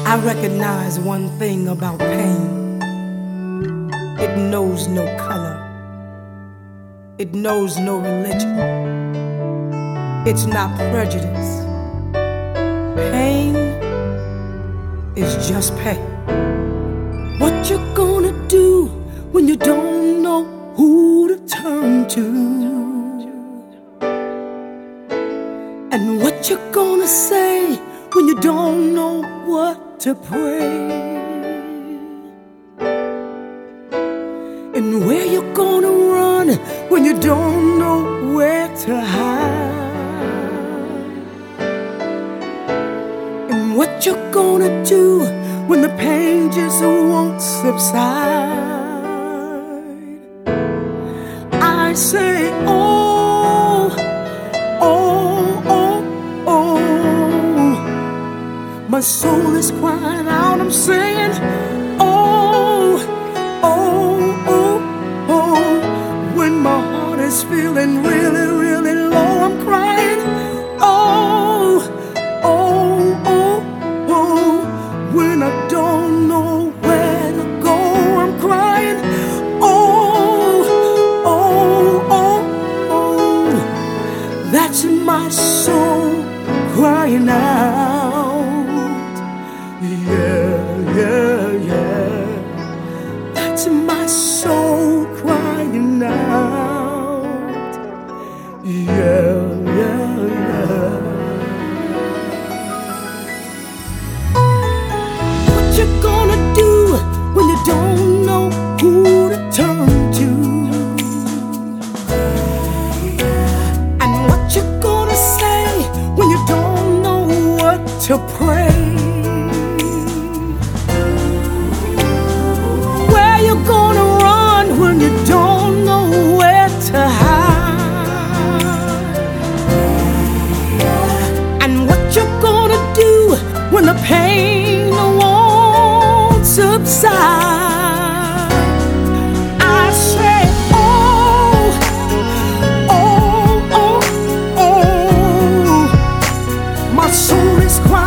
I recognize one thing about pain. It knows no color. It knows no religion. It's not prejudice. Pain is just pain. What you gonna do when you don't know who to turn to? And what you gonna say when you don't know what to pray? And where you gonna run when you don't know where to hide? And what you gonna do when the pain just won't subside? I say, oh, oh, oh, oh. My soul is crying out, I'm saying, oh, oh, oh, oh. When my heart is feeling really, really low, I'm crying, oh, oh, oh, oh. When I don't know where to go, I'm crying, oh, oh, oh, oh. That's my soul crying out. Yeah, yeah, yeah. That's my soul crying out. Yeah, yeah, yeah. What you gonna do when you don't know who to turn to? And what you gonna say when you don't know what to pray? Where you gonna run when you don't know where to hide? And what you gonna do when the pain won't subside? I say, oh, oh, oh, oh. My soul is crying.